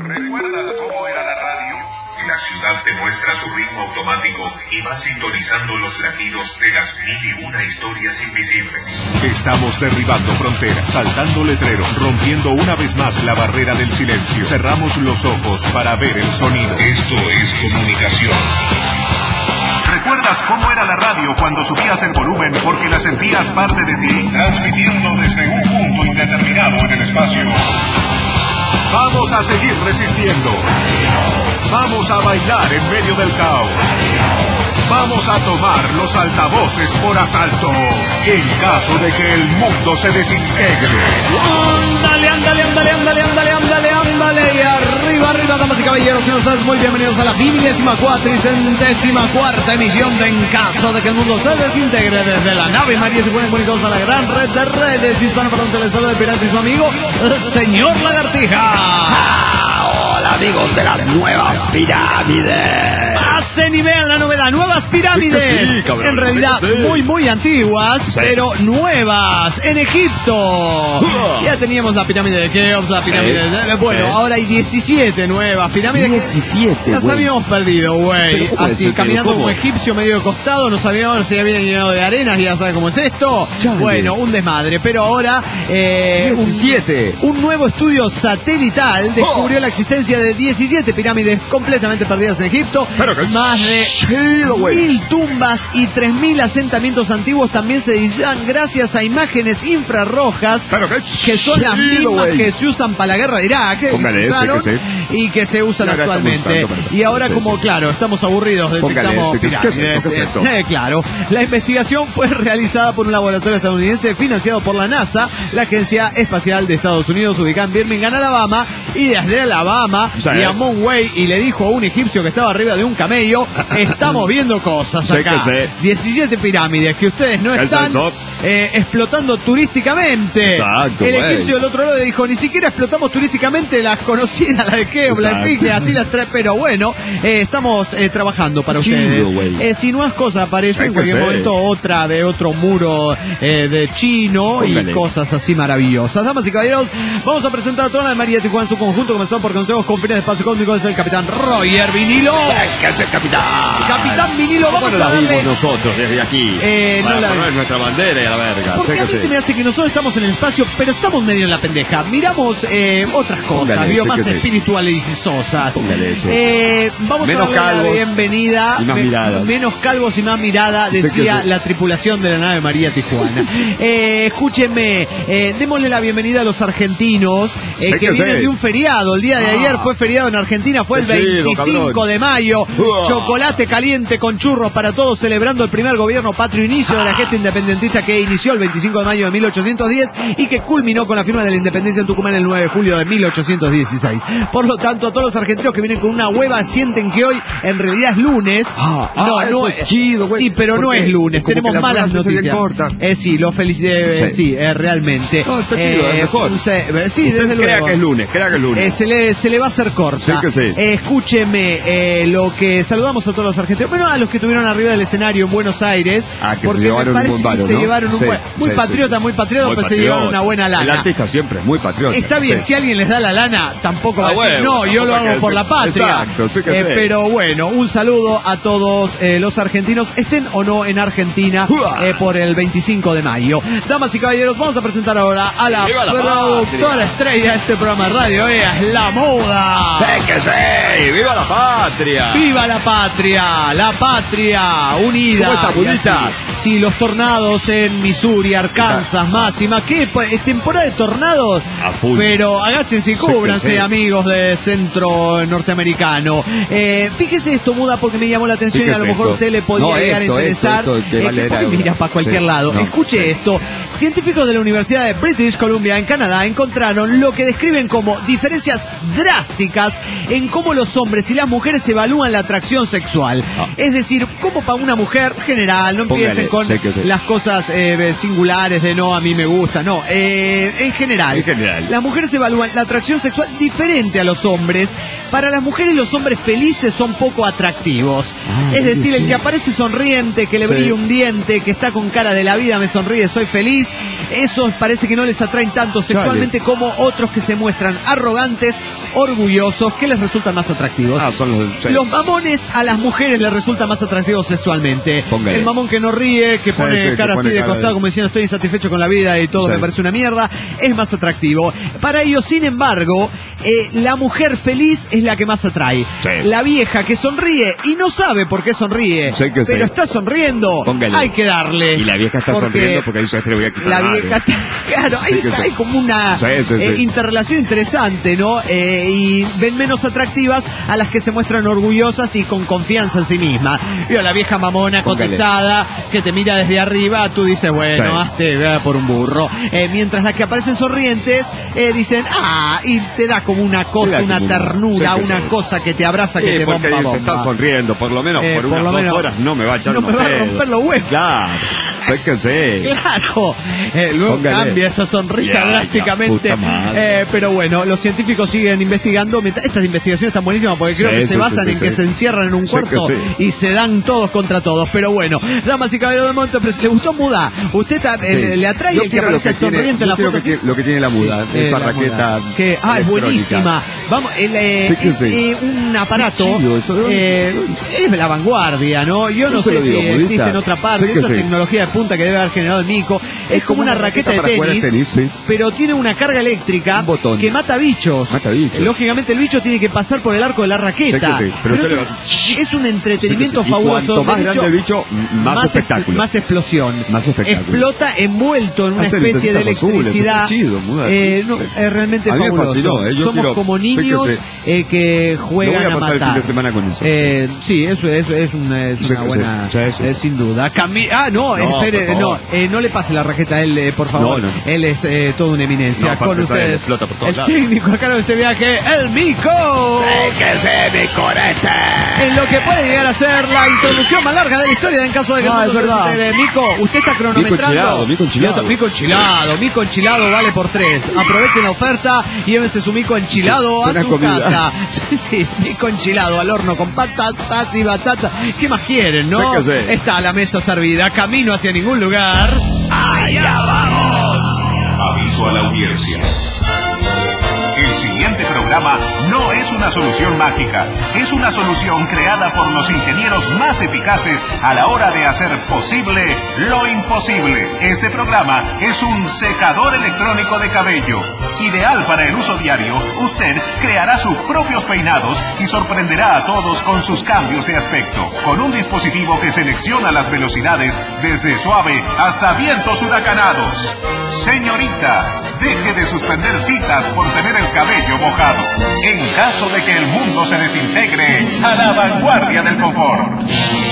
¿Recuerdas cómo era la radio? La ciudad te muestra su ritmo automático y va sintonizando los latidos de las mil y una historias invisibles. Estamos derribando fronteras, saltando letreros, rompiendo una vez más la barrera del silencio. Cerramos los ojos para ver el sonido. Esto es comunicación. ¿Recuerdas cómo era la radio cuando subías el volumen porque la sentías parte de ti? Transmitiendo desde un punto indeterminado en el espacio. Vamos a seguir resistiendo. Vamos a bailar en medio del caos. Vamos a tomar los altavoces por asalto en caso de que el mundo se desintegre. Ándale, ándale, ándale, ándale, ándale, ándale, ándale. Y arriba, arriba, damas y caballeros, señores, ustedes muy bienvenidos a la 24ª emisión de En caso de que el mundo se desintegre desde la nave María se ponen bonitos a la gran red de redes hispano para un telesolo de pirata y su amigo, el señor Lagartija. Hola amigos de las nuevas pirámides. Pasen y vean la novedad, nuevas pirámides. Sí, cabrón, en realidad muy antiguas, sí, pero nuevas en Egipto. Ya teníamos la pirámide de Keops, la pirámide de... Bueno, ahora hay 17 nuevas pirámides. 17, las habíamos perdido, güey. Así, caminando como egipcio medio de costado, no sabíamos si habían llenado de arenas y ya saben cómo es esto. Chale. Bueno, un desmadre, pero ahora 17. Un nuevo estudio satelital descubrió la existencia de 17 pirámides completamente perdidas en Egipto. Pero que más de chido, 1000 tumbas y 3000 asentamientos antiguos también se diseñan gracias a imágenes infrarrojas que son las mismas que se usan para la guerra de Irak, y que se usan actualmente. Y ahora claro, estamos aburridos, necesitamos pirámides. Claro, la investigación fue realizada por un laboratorio estadounidense financiado por la NASA, la Agencia Espacial de Estados Unidos, ubicada en Birmingham, Alabama, y desde Alabama llamó un güey y le dijo a un egipcio que estaba arriba de un camello: estamos viendo cosas acá. 17 pirámides que ustedes no están explotando turísticamente. Exacto, el egipcio del otro lado le dijo: ni siquiera explotamos turísticamente las conocidas, la de Keops, la Esfinge, así las tres, pero bueno, estamos trabajando para ustedes. Si nuevas cosas aparecen en cualquier momento, otro muro de chino y cosas así maravillosas. Damas y caballeros, vamos a presentar a toda la de María Tijuana en su conjunto, comenzando por consejos con fines de espacio cósmico. Es el capitán Roger Vinilo. ¿Qué es el capitán? Capitán Vinilo, vamos a darle... la vimos nosotros desde aquí? No la poner nuestra bandera y a la verga. Porque a mí se me hace que nosotros estamos en el espacio, pero estamos medio en la pendeja. Miramos otras cosas, más espiritualizosas. Vamos menos a darle la bienvenida. Y más mirada. Menos calvos y más mirada, decía la tripulación de la nave María Tijuana. Escúchenme, démosle la bienvenida a los argentinos que vienen de un feriado. El día de ayer fue feriado en Argentina, fue el 25 de mayo. Chocolate caliente con churros para todos, celebrando el primer gobierno patrio, inicio de la gesta independentista que inició el 25 de mayo de 1810 y que culminó con la firma de la independencia en Tucumán el 9 de julio de 1816. Por lo tanto, a todos los argentinos que vienen con una hueva sienten que hoy en realidad es lunes. No es chido, güey. Sí, pero no es lunes. Tenemos malas noticias. Sí, lo felicito. Sí, realmente. No, está chido, es mejor. Sí, desde luego. Crea que es lunes. Se le va a hacer corta. Escúcheme, lo que saludamos a todos los argentinos. Bueno, a los que estuvieron arriba del escenario en Buenos Aires. Porque me parece que se llevaron un buen... Muy patriota, pero se llevaron una buena lana. El artista siempre es muy patriota. Está bien, si alguien les da la lana, tampoco va a decir, no, yo lo hago por la patria. Exacto, pero bueno, un saludo a todos los argentinos, estén o no en Argentina, por el 25 de mayo. Damas y caballeros, vamos a presentar ahora a la productora estrella de este programa de radio, es La Moda. ¡Viva la patria! ¡Viva la patria! La patria unida. ¿Cómo está, Julita? Sí, los tornados en Missouri, Arkansas, Máxima. ¿Qué? ¿Es temporada de tornados? A full. Pero agáchense y cúbranse, amigos de centro norteamericano. Fíjese esto, Muda, porque me llamó la atención y a lo mejor a usted le podría llegar a interesar. Mira para cualquier lado. Escuche esto. Científicos de la Universidad de British Columbia en Canadá encontraron lo que describen como diferencias drásticas en cómo los hombres y las mujeres evalúan la atracción sexual. Es decir, como para una mujer general, no empiecen con las cosas singulares de no, a mí me gusta, no. En general, las mujeres evalúan la atracción sexual diferente a los hombres Para las mujeres los hombres felices son poco atractivos. Es decir, el que aparece sonriente, que le brilla un diente, que está con cara de la vida, me sonríe, soy feliz, esos parece que no les atraen tanto sexualmente como otros que se muestran arrogantes, orgullosos, que les resultan más atractivos. Son los mamones a las mujeres les resultan más atractivos sexualmente. Póngale. El mamón que no ríe, que pone cara así de costado como diciendo estoy insatisfecho con la vida y todo me parece una mierda, es más atractivo. Para ellos, sin embargo, la mujer feliz es la que más atrae. La vieja que sonríe y no sabe por qué sonríe, pero está sonriendo, hay que darle. Y la vieja está sonriendo porque dice, le voy a quitar. La vieja está, claro, hay como una interrelación interesante, ¿no? Y ven menos atractivas a las que se muestran orgullosas y con confianza en sí mismas. Veo la vieja mamona cotizada que te mira desde arriba, tú dices, bueno, hazte por un burro. Mientras las que aparecen sonrientes dicen, y te da como una cosa, una ternura, una cosa que te abraza, que te bomba. Porque ellos están sonriendo, por lo menos por unas 2 horas no me va a echar no me va a romper los huevos. Claro, Claro, luego cambia esa sonrisa drásticamente. Pero bueno, los científicos siguen investigando. Estas investigaciones están buenísimas porque creo que se basan en que se encierran en un cuarto y se dan todos contra todos. Pero bueno, damas y caballeros del momento, ¿le gustó Muda? ¿Usted le atrae el que aparece sonriente en la foto? Lo que tiene la Muda, esa raqueta. Es buenísima. Vamos, es un aparato. Es la vanguardia, ¿no? Yo no sé si existe en otra parte. Esa tecnología de punta que debe haber generado el Mico. Es como una raqueta de tenis, pero tiene una carga eléctrica que mata bichos. Lógicamente el bicho tiene que pasar por el arco de la raqueta. Pero es un entretenimiento fabuloso. Cuanto más grande el bicho, más espectáculo. Más explosión. Explota envuelto en una especie de electricidad. Es realmente fabuloso. Somos como niños que juegan a matar. El fin de semana con eso. Sí, eso es una buena, sin duda. Espere, no le pase la raqueta a él, por favor. Él es toda una eminencia. Con ustedes, el técnico a cargo de este viaje, el Mico. En lo que puede llegar a ser la introducción más larga de la historia en caso de que es verdad. Mico, usted está cronometrando. Mico enchilado vale por 3. Aprovechen la oferta y llévense su Mico enchilado a su casa. Sí, Mico enchilado al horno con patatas y batata. ¿Qué más quieren, no? Está la mesa servida, camino hacia ningún lugar. ¡Allá vamos! Aviso a la audiencia. El siguiente programa no es una solución mágica, es una solución creada por los ingenieros más eficaces a la hora de hacer posible lo imposible. Este programa es un secador electrónico de cabello. Ideal para el uso diario, usted creará sus propios peinados y sorprenderá a todos con sus cambios de aspecto. Con un dispositivo que selecciona las velocidades desde suave hasta vientos huracanados. Señorita, deje de suspender citas por tener el cabello mojado. En caso de que el mundo se desintegre, a la vanguardia del confort.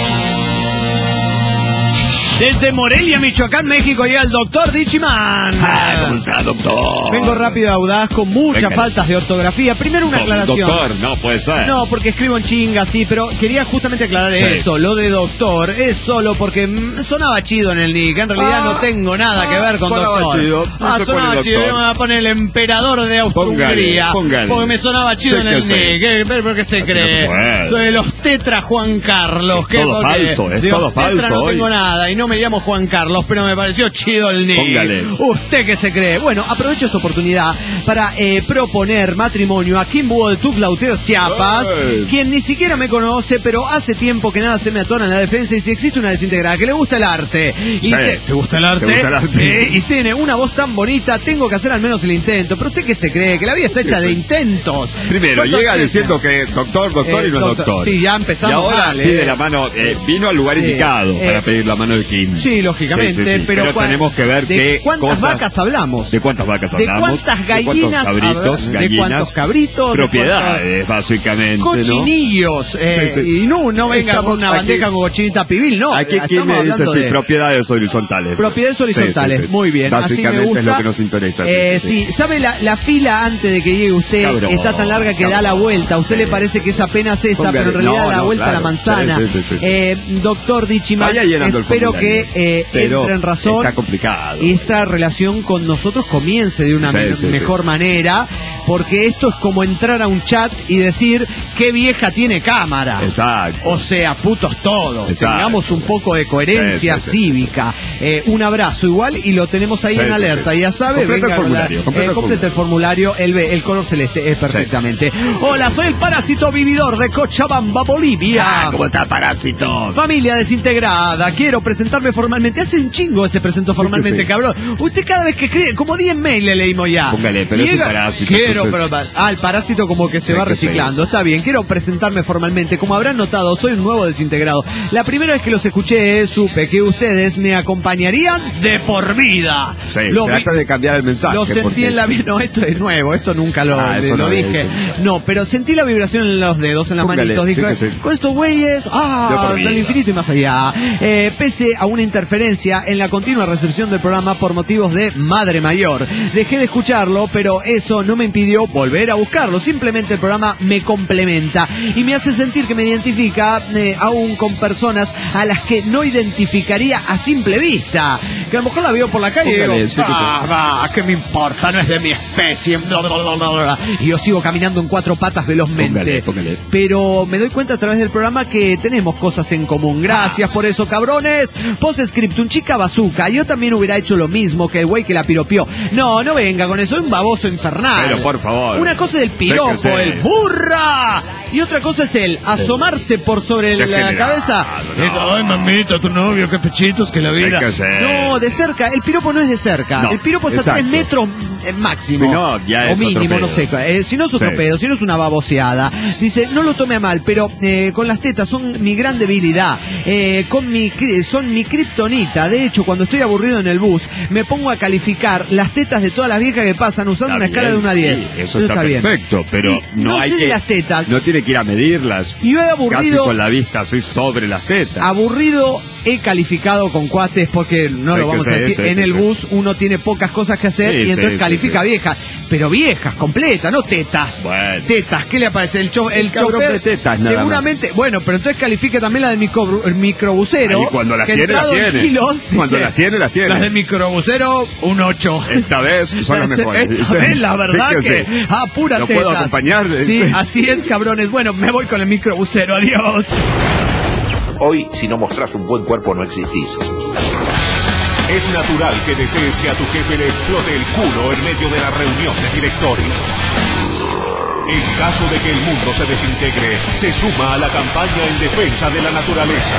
Desde Morelia, Michoacán, México, llega el doctor Dichiman. ¿Cómo está, doctor? Vengo rápido y audaz, con muchas faltas de ortografía. Primero una aclaración. Doctor, no puede ser. No, porque escribo en chinga, sí, pero quería justamente aclarar eso. Lo de doctor es solo porque sonaba chido en el nick. En realidad no tengo nada que ver con doctor. Chido. Sonaba chido. Me voy a poner el emperador de Austria-Hungría. Porque me sonaba chido en el nick. ¿Por qué se cree? Soy de los Tetra Juan Carlos. Es todo falso, es todo falso. No tengo nada y no me llamo Juan Carlos, pero me pareció chido el nick. ¿Usted qué se cree? Bueno, aprovecho esta oportunidad para proponer matrimonio a Kimbo de Tuclauteros, Chiapas, quien ni siquiera me conoce, pero hace tiempo que nada se me atona en la defensa y si existe una desintegrada que le gusta el arte. Y ¿te gusta el arte? ¿Te gusta el arte? Y tiene una voz tan bonita, tengo que hacer al menos el intento. Pero ¿usted qué se cree? Que la vida está hecha de intentos. Primero, llega diciendo que doctor y no es doctor. Sí, ya empezamos. Y ahora pide la mano, vino al lugar indicado para pedir la mano del Kim. Sí, lógicamente, pero tenemos que ver de cuántas vacas hablamos. ¿De cuántas vacas hablamos? ¿De cuántas gallinas? ¿De cuántos cabritos? Propiedades, básicamente. Cochinillos. Y no venga con una bandeja con cochinita pibil, no. Aquí quien me dice propiedades horizontales. Propiedades horizontales, muy bien. Básicamente así me gusta. Es lo que nos interesa. Sí, ¿sabe la fila antes de que llegue usted? Está tan larga que da la vuelta. A usted le parece que es apenas esa, pero en realidad da la vuelta a la manzana. Doctor Dichiman, espero que entre en razón. Está complicado. Esta relación con nosotros comience de una mejor manera. porque esto es como entrar a un chat y decir qué vieja tiene cámara. Exacto. O sea, putos todos. Exacto. Tengamos un poco de coherencia cívica. Un abrazo igual y lo tenemos ahí en alerta. Ya sabe, completa el formulario, el color celeste es perfectamente. Hola, soy el Parásito vividor de Cochabamba, Bolivia. ¿Cómo está, Parásito? Familia desintegrada, quiero presentarme formalmente. Hace un chingo se presentó formalmente, cabrón. Usted cada vez que escribe, como 10 mails le leímos ya. Póngale, pero es un parásito. El parásito como que se va reciclando. Está bien, quiero presentarme formalmente. Como habrán notado, soy un nuevo desintegrado. La primera vez que los escuché, supe que ustedes me acompañarían de por vida. Sí, trata de cambiar el mensaje. Lo sentí en la vida. No, esto es nuevo, esto nunca lo dije. No, pero sentí la vibración en los dedos, en las manitos. Dije, con estos güeyes, hasta el infinito y más allá. Pese a una interferencia en la continua recepción del programa por motivos de madre mayor. Dejé de escucharlo, pero eso no me impidió volver a buscarlo. Simplemente el programa me complementa y me hace sentir que me identifica aún con personas a las que no identificaría a simple vista. Que a lo mejor la veo por la calle y digo, ¿qué me importa? No es de mi especie. Y yo sigo caminando en 4 patas velozmente. Póngale. Pero me doy cuenta a través del programa que tenemos cosas en común. Gracias por eso, cabrones. Postscript, un chica bazooka. Yo también hubiera hecho lo mismo que el güey que la piropió. No venga con eso, es un baboso infernal. Pero por favor. Una cosa es el piropo, el burra. Y otra cosa es el asomarse por sobre la cabeza. Ay, mamita, tu novio, qué pechitos, que la vida. No, de cerca. El piropo no es de cerca. No, el piropo es a 3 metros máximo. Si no, ya es o mínimo, no sé. Si no es otro pedo, si no es una baboseada. Dice, no lo tome a mal, pero con las tetas son mi gran debilidad. Son mi kriptonita. De hecho, cuando estoy aburrido en el bus, me pongo a calificar las tetas de todas las viejas que pasan usando una escala de 1 a 10. Sí, eso está perfecto, pero sí, no hay que las tetas. No tiene que ir a medirlas. Y yo he aburrido, casi con la vista así sobre las tetas. Aburrido he calificado con cuates porque no lo vamos a decir. En el bus uno tiene pocas cosas que hacer y entonces califica viejas. Pero viejas, completas, no tetas. Bueno. Tetas, ¿qué le aparece? El chofer de tetas, seguramente, bueno, pero entonces califica también la del microbusero. Y cuando las tiene, las tiene. Cuando las tiene, las tiene. Las del microbusero, un 8. Esta vez son las mejores. Esta vez, la verdad que pura tetas. ¿No puedo acompañar? Sí, así es, cabrones. Bueno, me voy con el microbusero. Adiós. Hoy, si no mostrás un buen cuerpo, no existís. Es natural que desees que a tu jefe le explote el culo en medio de la reunión de directorio. En caso de que el mundo se desintegre, se suma a la campaña en defensa de la naturaleza.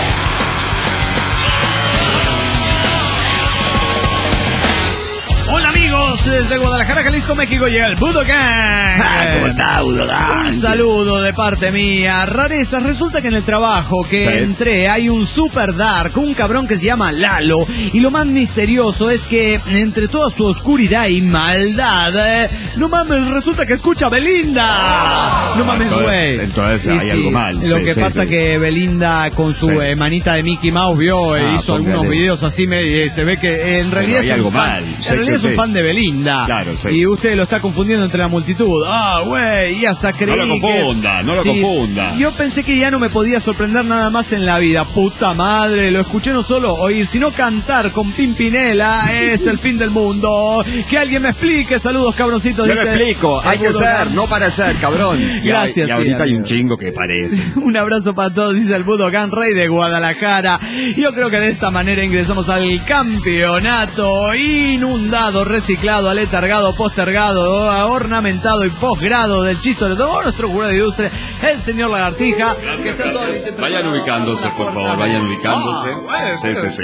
Hola amigos, desde Guadalajara, Jalisco, México llega el Budokan. ¿Cómo está, Budokan? Un saludo de parte mía. Rarezas, resulta que en el trabajo que entré hay un super dark, un cabrón que se llama Lalo. Y lo más misterioso es que entre toda su oscuridad y maldad, no mames, resulta que escucha a Belinda. No mames, güey. Entonces hay algo mal. Lo que pasa que Belinda con su manita de Mickey Mouse hizo algunos videos así, se ve que en realidad hay algo mal. En realidad es un fan de Belinda. Claro, sí. Y usted lo está confundiendo entre la multitud. Güey, y hasta creí no lo confunda. Yo pensé que ya no me podía sorprender nada más en la vida. Puta madre, lo escuché no solo oír, sino cantar con Pimpinela. Es el fin del mundo. Que alguien me explique. Saludos, cabroncitos. Yo le explico. Hay que ser, no parecer, cabrón. Gracias. Y ahorita hay un chingo que parece. Un abrazo para todos, dice el Budokan, rey de Guadalajara. Yo creo que de esta manera ingresamos al campeonato inundado, reciclado, aletargado, postergado, ornamentado y posgrado del chiste de todo nuestro jurado de industria, el señor Lagartija. Vayan ubicándose, por favor, vayan ubicándose. Sí.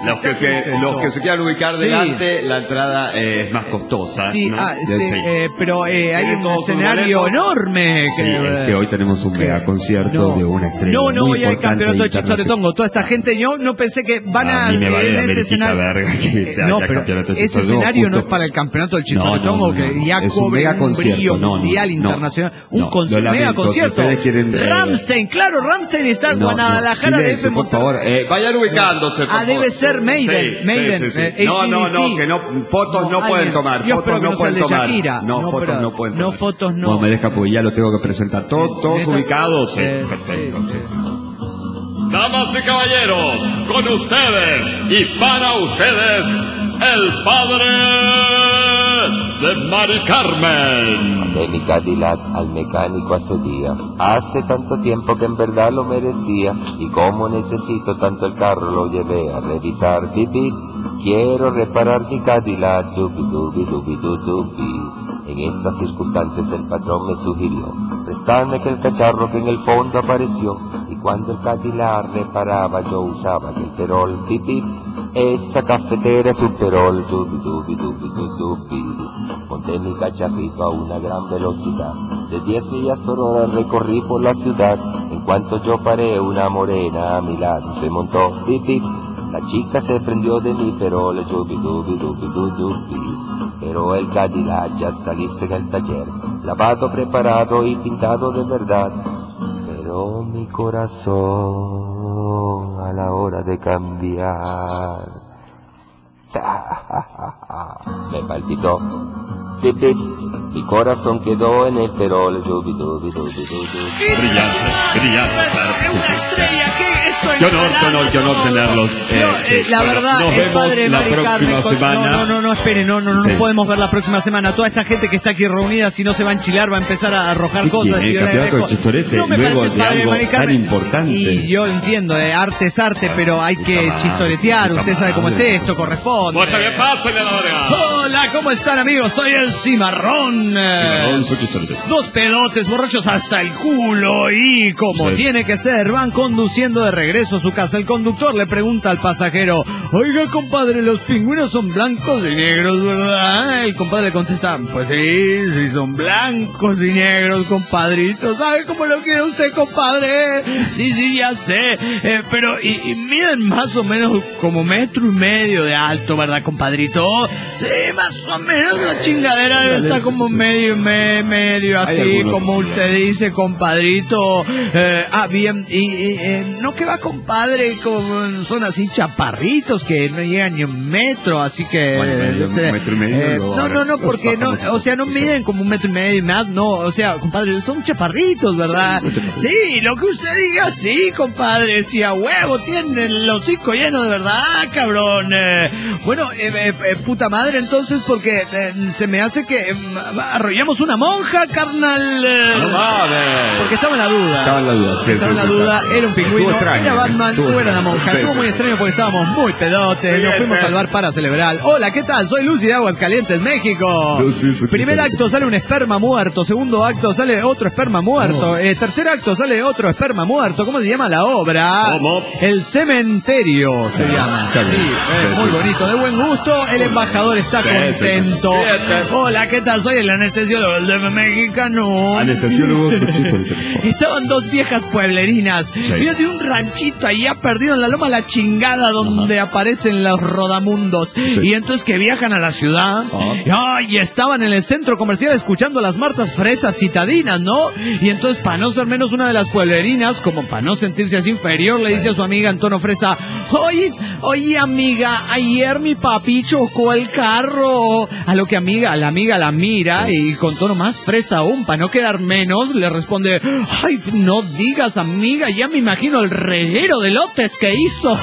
Los que se quieran ubicar delante, la entrada es más costosa. Sí, ¿no? Pero hay un escenario enorme. Sí, es que hoy tenemos un mega concierto de una estrella. No, ya hay campeonato de chiste de tongo. Toda esta gente, yo no pensé que van a mí me vale ese escenario. No, pero ese escenario no es para el campeonato del chiste de tongo, que ya cobre un brillo mundial, internacional. Un mega concierto. Rammstein, claro, Rammstein está en Guadalajara. Por favor, vayan ubicándose. Debe ser Maiden. No, que no, fotos no pueden tomar. Fotos no pueden tomar. No, fotos no pueden tomar. No, fotos no. No me deja porque ya lo tengo que presentar. Todos ubicados. Perfecto. Damas y caballeros, con ustedes y para ustedes, el padre de Mari Carmen. De mi Cadillac al mecánico hace días. Hace tanto tiempo que en verdad lo merecía. Y como necesito tanto el carro, lo llevé a revisar. Bibi, quiero reparar mi Cadillac. Dubi, dubi, dubi, dubi, dubi. En estas circunstancias el patrón me sugirió prestarme aquel cacharro que en el fondo apareció. Y cuando el Cadillac reparaba yo usaba aquel perol. Bibi, esa cafetera es un perol. Dubi, dubi, dubi, dubi, dubi. Monté mi cacharrito a una gran velocidad. De 10 millas por hora recorrí por la ciudad. En cuanto yo paré, una morena a mi lado se montó. Bibi, la chica se prendió de mi perol. Dubi, dubi, dubi, dubi, dubi. Pero el Cadillac ya saliste en el taller, lavado, preparado y pintado de verdad. Pero mi corazón a la hora de cambiar me palpitó. Tip, tip. Mi corazón quedó en el perol. Dubi, dubi, dubi, dubi, dubi. Brillante, claro. Es una estrella, ¿qué? Esto es Qué honor tenerlos. La verdad, nos el vemos padre la Mari próxima Carmen, semana. No, espere, no podemos ver la próxima semana. Toda esta gente que está aquí reunida, si no se va a enchilar, va a empezar a arrojar cosas. Campeonato de Chistorete, no me luego parece el de padre algo Mari Carmen. tan importante. Y yo entiendo, arte es arte, pero hay que chistoretear. Usted sabe cómo es esto, corresponde. Pues también pásenle a la verga. Hola, ¿cómo están, amigos? Soy el Cimarrón. Soy Chistorete. Dos pelotes borrachos hasta el culo y como tiene que ser, van conduciendo de regreso a su casa. El conductor le pregunta al pasajero: oiga, compadre, los pingüinos son blancos y negros, ¿verdad? El compadre le contesta: pues sí, son blancos y negros, compadrito. ¿Sabe cómo lo quiere usted, compadre? Sí, ya sé. Pero, y miden más o menos como 1,5 metros de alto, ¿verdad, compadrito? Sí, más o menos la chingadera está como medio, así como usted dice, compadrito. Bien, no que va, compadre, son así chaparritos que no llegan ni 1 metro, así que... Bueno, 1,5 metros. No, porque no, o sea, no miden como 1,5 metros y más, no, o sea, compadre, son chaparritos, ¿verdad? Sí, lo que usted diga, sí, compadre, si a huevo tienen el hocico lleno de verdad, cabrón. Bueno, puta madre, entonces, porque se me hace que arrollamos una monja, carnal. No mames. Porque estaba en la duda. Era un pingüino, era Batman, o era la monja. Estuvo muy extraño porque estábamos muy pedotes. Nos fuimos al bar para celebrar. Hola, ¿qué tal? Soy Lucy de Aguascalientes, México. Primer acto sale un esperma muerto. Segundo acto sale otro esperma muerto. Tercer acto sale otro esperma muerto. ¿Cómo se llama la obra? ¿Cómo? El cementerio se llama. Muy bonito, de buen gusto. El embajador está contento. Hola, ¿qué tal? Soy el anestesiólogo del mexicano. Anestesiólogo Xochitl. Estaban dos viejas pueblerinas. Mira, de un ranchito allá perdido en la loma La Chingada, donde aparecen los rodamundos. Y entonces que viajan a la ciudad. Y estaban en el centro comercial escuchando las martas fresas citadinas, ¿no? Y entonces, para no ser menos, una de las pueblerinas, como para no sentirse así inferior, le dice a su amiga en tono fresa: oye, amiga, ayer mi papi chocó el carro. A lo que la amiga la mira y con tono más fresa aún, para no quedar menos, le responde: ay, no digas, amiga, ya me imagino el reguero de lotes que hizo.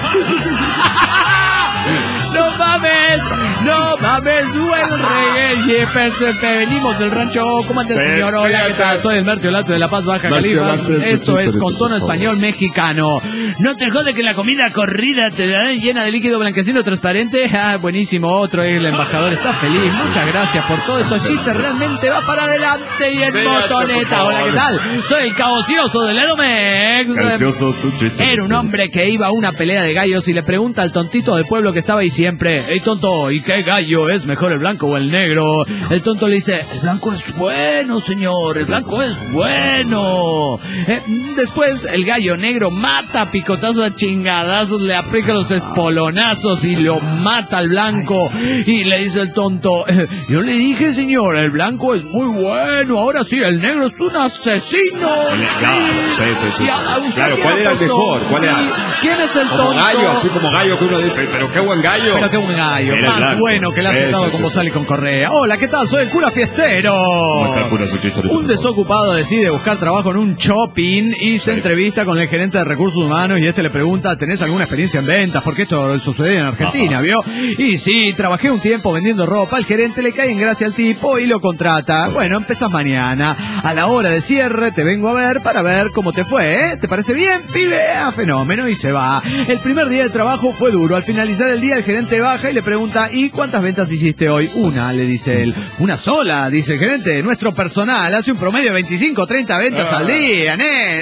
No mames, buen reggae. Venimos del rancho. ¿Cómo andas, señor? Hola, ¿qué tal? Soy el Mertiolate de La Paz, Baja California. Esto es con tono español mexicano. ¿No te jode que la comida corrida te da llena de líquido blanquecino transparente? Buenísimo. Otro, el embajador está feliz. Muchas gracias por todos estos chistes. Realmente va para adelante y en motoneta. Hola, ¿qué tal? Soy el caocioso del Edomex. Era un hombre que iba a una pelea de gallos y le pregunta al tontito del pueblo que estaba ahí siempre: hey, tonto, ¿y qué gallo es mejor, el blanco o el negro? El tonto le dice: el blanco es bueno, señor, el blanco es bueno. Después el gallo negro mata a picotazos, a chingadazos, le aplica los espolonazos y lo mata al blanco. Y le dice el tonto: yo le dije, señor, el blanco es muy bueno, ahora sí, el negro es un asesino. Sí. Claro, ¿cuál era el mejor? ¿Cuál era? ¿Quién es el tonto? Como gallo, así como gallo que uno dice: pero qué buen gallo. gallo. Pero qué buen gallo. Más blanco. Bueno que el aceptado con Bozal y con Correa. Hola, ¿qué tal? Soy el cura fiestero. Un desocupado decide buscar trabajo en un shopping y se entrevista con el gerente de recursos humanos y le pregunta, ¿tenés alguna experiencia en ventas? Porque esto sucede en Argentina, ¿vio? Y sí, trabajé un tiempo vendiendo ropa. El gerente le cae en gracia al tipo y lo contrata. Bueno, empezás mañana. A la hora de cierre te vengo a ver para ver cómo te fue, ¿eh? ¿Te parece bien, pibe? A fenómeno, y se va. El primer día de trabajo fue duro. Al finalizar el día, el gerente baja y le pregunta, ¿y cuántas ventas hiciste hoy? Una, le dice él. ¿Una sola? Dice el gerente. Nuestro personal hace un promedio de 25 o 30 ventas al día,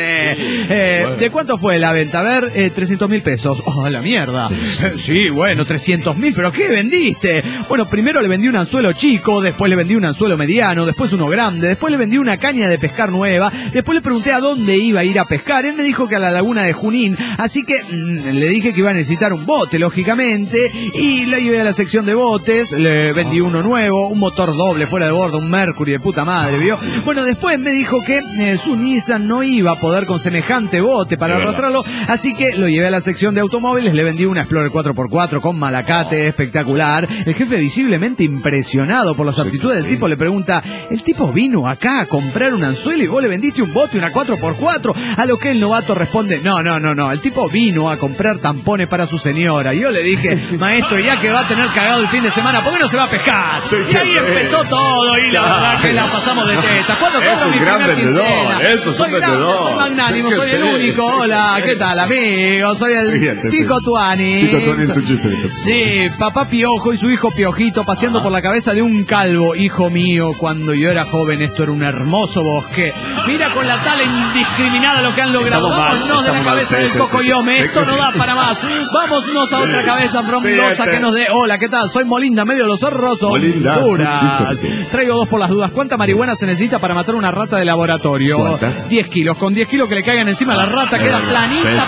nene. ¿De cuánto fue la venta? A ver, 300.000 pesos. Oh, la mierda. Sí, bueno, 300.000, ¿pero qué vendiste? Bueno, primero le vendí un anzuelo chico, después le vendí un anzuelo mediano, después uno grande, después le vendí una caña de pescar nueva, después le pregunté a dónde iba a ir a pescar. Él me dijo que a la laguna de Junín, así que le dije que iba a necesitar un bote, lógicamente, y le llevé a la sección de botes, le vendí uno nuevo, un motor doble fuera de bordo, un Mercury de puta madre, ¿vio? Bueno, después me dijo que su Nissan no iba a poder con semejante bote para arrastrarlo, así que lo llevé a la sección de automóviles, le vendí una Explorer 4x4 con malacate, espectacular. El jefe, visiblemente impresionado por las aptitudes del tipo, le pregunta, ¿el tipo vino acá a comprar un anzuelo y vos le vendiste un bote, una 4x4? A lo que el novato responde, no, el tipo vino a comprar tampones para su señora. Y yo le dije, maestro, ya que va a tener cagado el fin de semana, ¿por qué no se va a pescar? Y ahí empezó todo, y la verdad que la pasamos de teta. ¿Cuándo cobro mi primer quincena? Eso es un vendedor. Soy magnánimo, soy el único. Hola, ¿qué tal, amigo? Soy el Tico Tuani. Tico Tuani en su chifrito. Sí, papá Piojo y su hijo Piojito paseando por la cabeza de un calvo. Hijo mío, cuando yo era joven esto era un hermoso bosque. Mira con la tal indiscriminada lo que han logrado. Vámonos de la cabeza del Cocoyome. Esto no da para más. Vámonos a otra cabeza frondosa que nos dé. Hola, ¿qué tal? Soy Molinda, medio los zorros. Molinda. Traigo dos por las dudas. ¿Cuánta marihuana se necesita para matar una rata de laboratorio? ¿Cuánta? 10 kilos. Con 10 kilos que le caigan encima a la rata queda planita.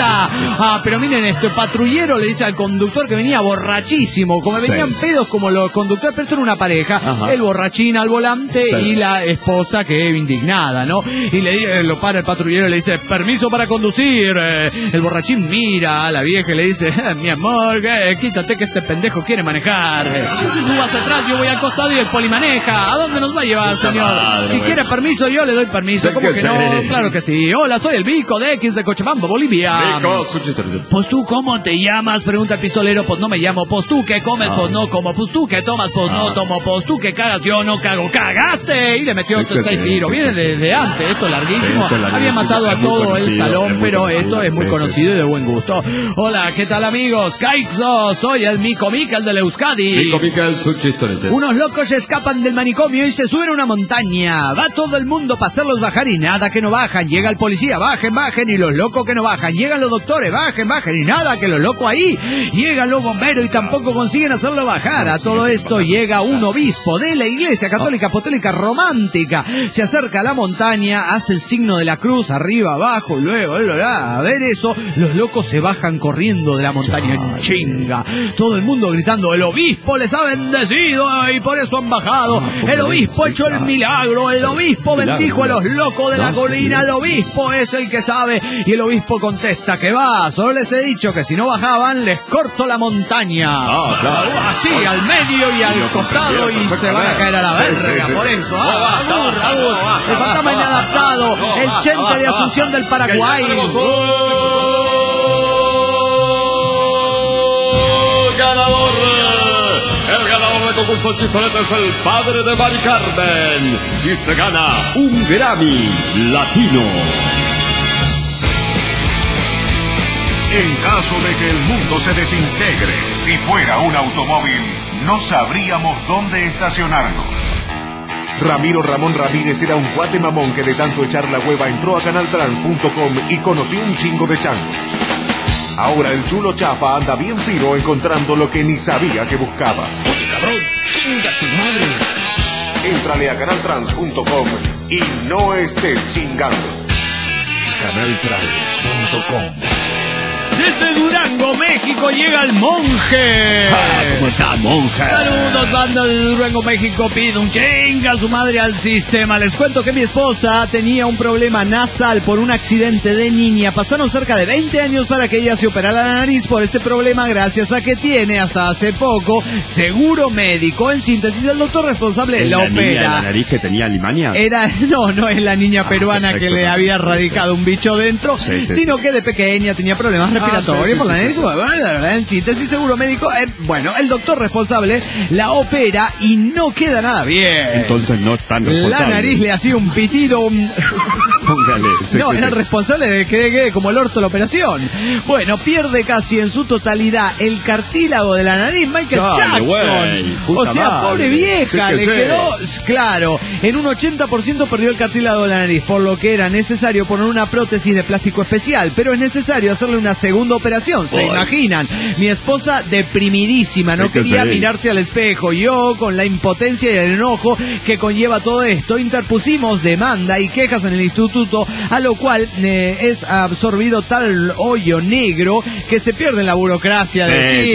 Ah, pero miren esto. El patrullero le dice al conductor que venía borrachísimo. Como venían pedos como los conductores, pero esto era una pareja. Ajá. El borrachín al volante y la esposa que indignada, ¿no? Y lo para el patrullero y le dice, permiso para conducir. El borrachín mira a la vieja y le dice, mi amor, quítate que este pendejo quiere manejar. Tú vas atrás, yo voy al costado y el poli maneja. ¿A dónde nos va a llevar, señor? Madre, si quiere permiso, yo le doy permiso. ¿Cómo que no? Claro que sí. Hola, soy el Vico de X de Cochabamba, Bolivia. Pues tú, ¿cómo te llamas? Pregunta el pistolero. Pues no me llamo. Pues tú, ¿qué comes? Pues no como. Pues tú, ¿qué tomas? Pues no tomo. Pues tú, ¿qué cagas? Yo no cago. ¡Cagaste! Y le metió 6 tiros. Viene desde antes. Esto es larguísimo. Había matado a todo el salón, pero esto es muy conocido y de buen gusto. Hola, ¿qué tal, amigos? Caixo, soy el Mico Miquel de Euskadi. Mico Miquel, su chistorete. Unos locos escapan del manicomio y se suben a una montaña. Va todo el mundo para hacerlos bajar y nada que no bajan. Llega el policía, bajen, y los locos que no bajan. Llegan los doctores, bajen, y nada que los locos ahí. Llegan los bomberos y tampoco consiguen hacerlo bajar. A todo esto llega un obispo de la Iglesia Católica Apostólica Romántica. Se acerca a la montaña, hace el signo de la cruz, arriba, abajo, luego, a ver eso, los locos se bajan corriendo de la montaña en chinga. Todo el mundo gritando, el obispo les ha bendecido y por eso han bajado. El obispo ha hecho el milagro, el obispo bendijo a los locos de la colina, el obispo es el que sabe. Y el obispo contesta que va, solo les he dicho que si no bajaban les corto la montaña. Así, al medio y al costado y se van a caer a la verga, por eso. El fantasma inadaptado, el Chente de Asunción del Paraguay. El ganador del concurso Chistorete es el padre de Mari Carmen y se gana un Grammy Latino. En caso de que el mundo se desintegre, si fuera un automóvil, no sabríamos dónde estacionarnos. Ramiro Ramón Ramírez era un cuate mamón que de tanto echar la hueva entró a canaltrans.com y conoció un chingo de changos. Ahora el chulo Chapa anda bien fino encontrando lo que ni sabía que buscaba. Oye, cabrón, chinga tu madre. Éntrale a canaltrans.com y no estés chingando. Canaltrans.com. Desde Durazno Durango, México, llega el monje. ¿Cómo está, monje? Saludos, banda de Durango, México. Pido un chinga a su madre al sistema. Les cuento que mi esposa tenía un problema nasal por un accidente de niña. Pasaron cerca de 20 años para que ella se operara la nariz por este problema, gracias a que tiene hasta hace poco seguro médico. En síntesis, el doctor responsable la opera. ¿La nariz que tenía Alemania? No es la niña peruana que le había radicado un bicho dentro, sino que de pequeña tenía problemas respiratorios por la nariz. En síntesis, seguro médico. Bueno, el doctor responsable la opera y no queda nada bien. Entonces no es tan responsable. La nariz le hacía un pitido. Póngale. No, era el responsable de que quede como el orto la operación. Bueno, pierde casi en su totalidad el cartílago de la nariz Michael Jackson. O sea, pobre vieja, le quedó, claro, en un 80% perdió el cartílago de la nariz, por lo que era necesario poner una prótesis de plástico especial, pero es necesario hacerle una segunda operación, ¿se imaginan? Mi esposa deprimidísima, no quería mirarse al espejo. Yo, con la impotencia y el enojo que conlleva todo esto, interpusimos demanda y quejas en el instituto, a lo cual es absorbido tal hoyo negro que se pierde en la burocracia.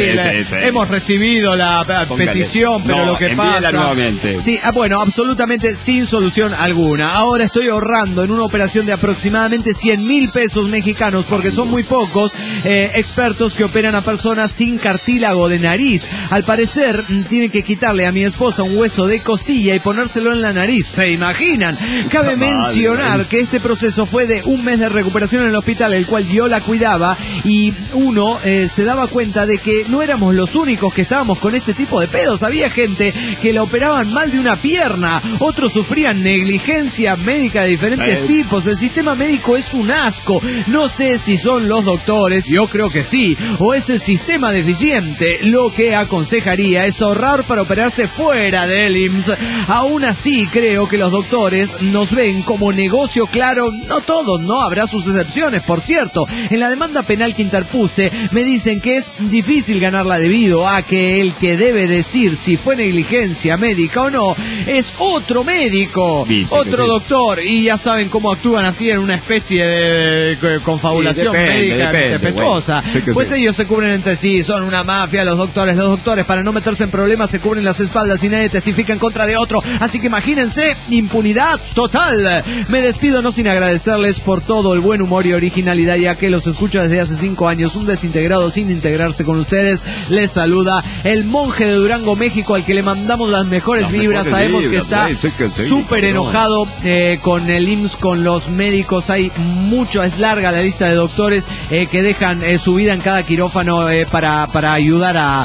Hemos recibido la petición, pero lo que pasa... nuevamente. Sí, bueno, absolutamente sin solución alguna. Ahora estoy ahorrando en una operación de aproximadamente 100,000 pesos mexicanos, porque son muy pocos expertos que operan a personas sin cartílago de nariz. Al parecer, tienen que quitarle a mi esposa un hueso de costilla y ponérselo en la nariz. ¿Se imaginan? Cabe mencionar que este proceso fue de un mes de recuperación en el hospital, el cual yo la cuidaba, y uno se daba cuenta de que no éramos los únicos que estábamos con este tipo de pedos. Había gente que la operaban mal de una pierna, otros sufrían negligencia médica de diferentes tipos. El sistema médico es un asco. No sé si son los doctores, yo creo que sí, o es el sistema deficiente. Lo que aconsejaría es ahorrar para operarse fuera del IMSS. Aún así, creo que los doctores nos ven como negocio. Claro, no todos, no, habrá sus excepciones, por cierto. En la demanda penal que interpuse, me dicen que es difícil ganarla debido a que el que debe decir si fue negligencia médica o no es otro médico, otro doctor, y ya saben cómo actúan así en una especie de confabulación médica respetuosa. Pues ellos se cubren entre sí, son una mafia los doctores para no meterse en problemas se cubren las espaldas y nadie testifica en contra de otro, así que imagínense, impunidad total. Me despido no sin agradecerles por todo el buen humor y originalidad, ya que los escucho desde hace 5 años, un desintegrado sin integrarse con ustedes. Les saluda el monje de Durango, México, al que le mandamos las mejores vibras. Sabemos que está súper enojado con el IMSS, con los médicos. Hay mucho, es larga la lista de doctores que dejan su vida en cada quirófano para ayudar a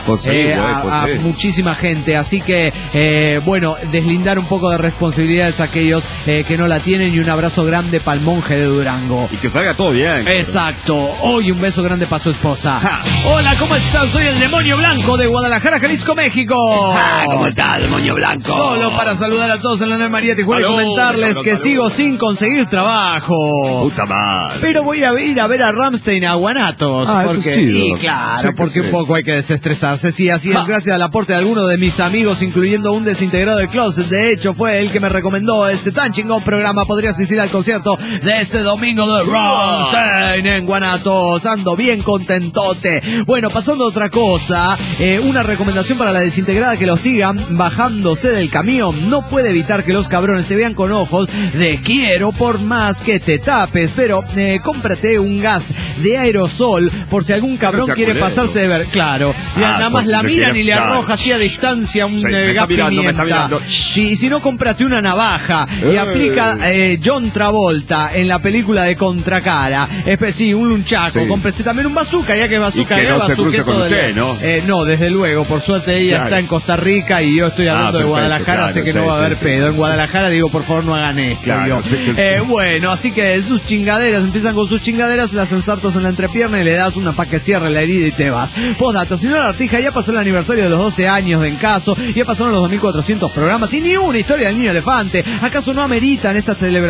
muchísima gente. Así que, bueno, deslindar un poco de responsabilidades a aquellos que no la tienen, y un abrazo grande para el monje de Durango. Y que salga todo bien. Exacto. Hoy un beso grande para su esposa. Hola, ¿cómo estás? Soy el Demonio Blanco de Guadalajara, Jalisco, México. ¿Cómo está, Demonio Blanco? Solo para saludar a todos en la Ana María Tijuana y comentarles que sigo sin conseguir trabajo. Puta madre. Pero voy a ir a ver a Rammstein a Guanatos. Porque, eso es chido. Y claro, porque un poco hay que desestresarse. Sí, así es, gracias al aporte de algunos de mis amigos, incluyendo un desintegrado del closet. De hecho, fue él que me recomendó este tan chingón programa. Podría asistir al concierto de este domingo de Rammstein en Guanatos. Ando bien contentote. Bueno, pasando a otra cosa, una recomendación para la desintegrada que los digan bajándose del camión. No puede evitar que los cabrones te vean con ojos de quiero por más que te tapes, pero cómprate un gas de aerosol por si algún cabrón quiere pasarse de ver. Claro, nada más la miran y le arroja así a distancia un gas pimienta. Si no, cómprate una navaja y aplica John Travolta en la película de Contracara. Sí, un lunchaco. Cómprese también un bazooka, ya que bazooka no se cruce con usted, ¿no? No, desde luego, por suerte ella está en Costa Rica y yo estoy hablando de Guadalajara, sé que no va a haber pedo. En Guadalajara digo, por favor no hagan esto. Bueno, así que sus chingaderas, empiezan con sus chingaderas, las ensartas en la entrepierna y le das una pa' que cierre la herida y te vas. Postdata, señora Artija, ya pasó el aniversario de los 12 años de Encaso, ya pasaron los 2400 programas y ni una historia del niño elefante. ¿Acaso no ameritan estas celebraciones que nos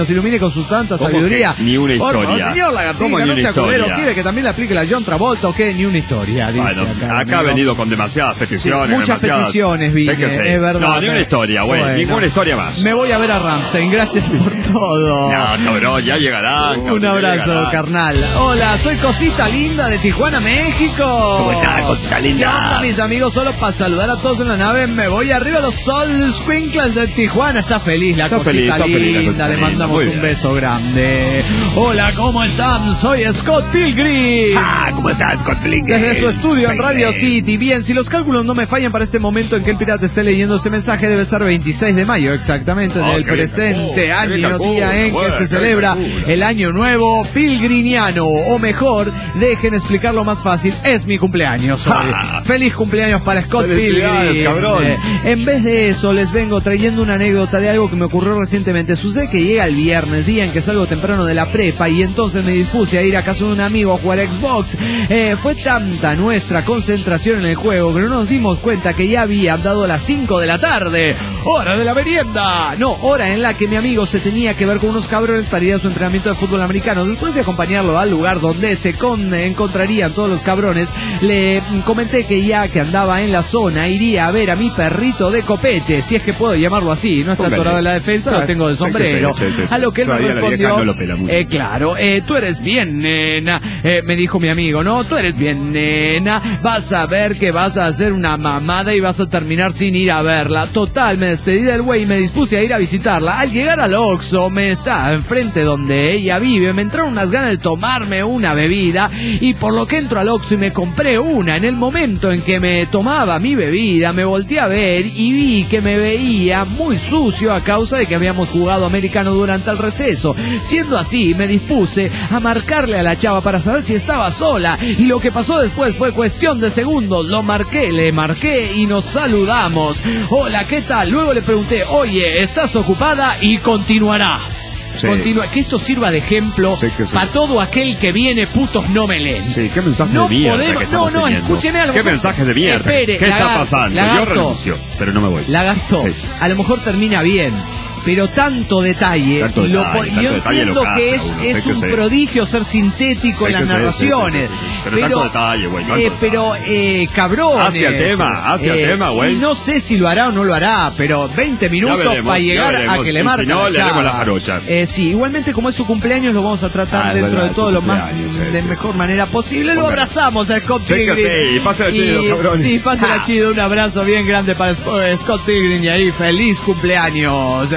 los ilumine con su tanta sabiduría. Ni una historia. Señor Lagartija, no sea culero, quiere que también le aplique la John Travolta o que ni una historia. Dice bueno, acá ha venido con demasiadas peticiones. Sí, muchas peticiones, vine, es verdad. No, ni una historia, güey, ninguna historia más. Me voy a ver a Rammstein, gracias por todo. No, cabrón, ya llegarán. Un abrazo, carnal. Hola, soy Cosita Linda de Tijuana, México. ¿Cómo estás, Cosita Linda? ¿Qué onda, mis amigos? Solo para saludar a todos en la nave, me voy arriba a los Sol Squinkles de Tijuana. Está feliz la Cosita Linda. Le mandamos un beso grande. Hola, ¿cómo están? Soy Scott Pilgrim. ¿Cómo estás, Scott Pilgrim? Desde su estudio en Radio City. Bien, si los cálculos no me fallan para este momento en que el pirata esté leyendo este mensaje, debe ser 26 de mayo, exactamente, del presente año, día en que se celebra el año nuevo pilgriniano. O mejor, dejen explicarlo más fácil, es mi cumpleaños hoy. Feliz cumpleaños para Scott Pilgrim. Cabrón. En vez de eso, les vengo trayendo una anécdota de algo que me ocurrió recientemente. Sucede que llega el viernes, día en que salgo temprano de la prepa, y entonces me dispuse a ir a casa de un amigo a jugar Xbox. Fue tanta nuestra concentración en el juego que no nos dimos cuenta que ya había dado las 5 de la tarde. ¡Hora de la merienda! No, hora en la que mi amigo se tenía que ver con unos cabrones para ir a su entrenamiento de fútbol americano. Después de acompañarlo al lugar donde se encontrarían todos los cabrones, le comenté que ya que andaba en la zona, iría a ver a mi perrito de copete, si es que puedo llamarlo así. No está atorado en la defensa, lo tengo de sombrero. A lo que él me respondió, claro, tú eres bien, nena, me dijo mi amigo, no, tú eres bien, nena, vas a ver que vas a hacer una mamada y vas a terminar sin ir a verla. Total, me despedí del güey y me dispuse a ir a visitarla. Al llegar al Oxxo, me está enfrente donde ella vive, me entraron unas ganas de tomarme una bebida, y por lo que entro al Oxxo y me compré una. En el momento en que me tomaba mi bebida, me volteé a ver y vi que me veía muy sucio a causa de que habíamos jugado americano durante el receso. Siendo así, me dispuse a marcarle a la chava para saber si estaba sola, y lo que pasó después fue cuestión de segundos. Lo marqué, le marqué y nos saludamos. Hola, ¿qué tal? Luego le pregunté, oye, ¿estás ocupada? Y continuará. Sí. Que esto sirva de ejemplo para todo aquel que viene, putos no me leen. Sí, qué mensaje de mierda. Escúcheme algo. ¿Qué mensaje de mierda? Espere, ¿Qué está pasando? Lagarto, yo renuncio, pero no me voy. Lagarto, a lo mejor termina bien, pero tanto detalle, yo entiendo que es un prodigio ser sintético en las narraciones. Pero tanto detalle, güey. Pero, cabrón. Hacia el tema, güey. Y no sé si lo hará o no lo hará, pero 20 minutos para llegar a que le marque. Si no, le haremos la jarocha. Sí, igualmente, como es su cumpleaños, lo vamos a tratar dentro de todo lo más de mejor manera posible. Lo abrazamos a Scott Pilgrim. Sí, pásala chido, cabrón. Sí, pásala chido. Un abrazo bien grande para Scott Pilgrim, y ahí, feliz cumpleaños.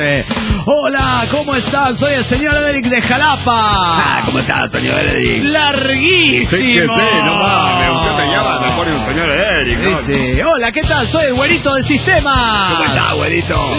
Hola, ¿cómo están? Soy el señor Edric de Jalapa. ¿Cómo estás, señor Edric? Larguísimo. Sí, no mames, usted me llama, me pone un señor Edric, ¿no? Sí. Hola, ¿qué tal? Soy el güerito del sistema. ¿Cómo estás, güerito?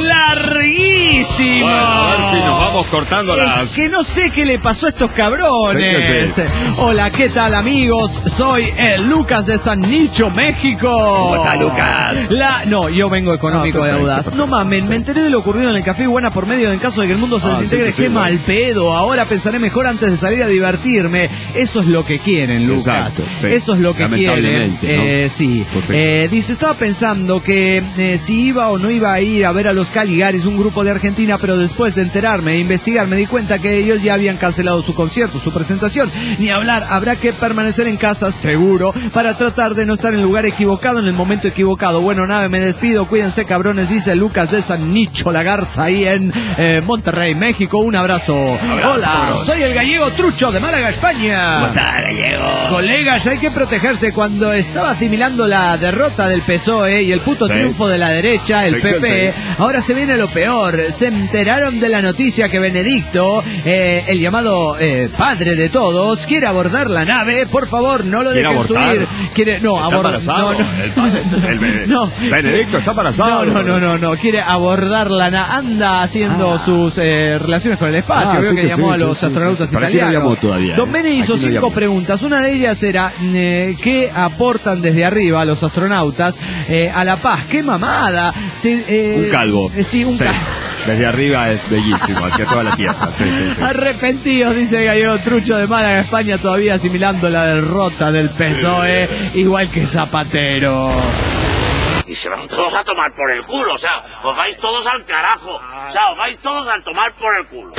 Larguísimo. Bueno, a ver si nos vamos cortando las... que no sé qué le pasó a estos cabrones. Hola, ¿qué tal, amigos? Soy el Lucas de San Nicho, México. ¿Cómo está, Lucas? No, yo vengo económico de Audaz. No mames, me enteré de lo ocurrido en el Café Iguana por medio, en caso de que el mundo se desintegre. Qué mal pedo. Ahora pensaré mejor antes de salir a divertirme. Eso es lo que quieren, Lucas. Exacto, sí. Eso es lo que quieren. ¿no? Sí. Dice, estaba pensando que si iba o no iba a ir a ver a los Caligaris, un grupo de Argentina, pero después de enterarme e investigar me di cuenta que ellos ya habían cancelado su concierto, su presentación. Ni hablar, habrá que permanecer en casa, seguro, para tratar de no estar en el lugar equivocado en el momento equivocado. Bueno, nave, me despido. Cuídense, cabrones, dice Lucas de San Nicho, La Garza, ahí en Monterrey, México. Un abrazo. Hola, cabrón. Soy el gallego Trucho de Málaga, España. ¿Cómo está, gallego? Colegas, hay que protegerse. Cuando estaba asimilando la derrota del PSOE y el puto triunfo de la derecha, el PP, ahora se viene lo peor. Se enteraron de la noticia que Benedicto, el llamado padre de todos, quiere abordar la nave. Por favor, no lo dejen subir. Abordar. No. Benedicto está embarazado. No. Quiere abordar la nave. Anda haciendo sus relaciones con el espacio. Veo que llamó a los astronautas italianos. Don Bene hizo 5 preguntas. Una de ellas era ¿qué aportan desde arriba los astronautas a la paz? ¡Qué mamada! Un calvo. Sí, un calvo. Desde arriba es bellísimo, hacia toda la tierra. Sí. Arrepentidos, dice el gallego Trucho de Málaga, España, todavía asimilando la derrota del PSOE, igual que Zapatero. y se van todos a tomar por el culo, o sea, os vais todos al carajo, o sea, os vais todos a tomar por el culo.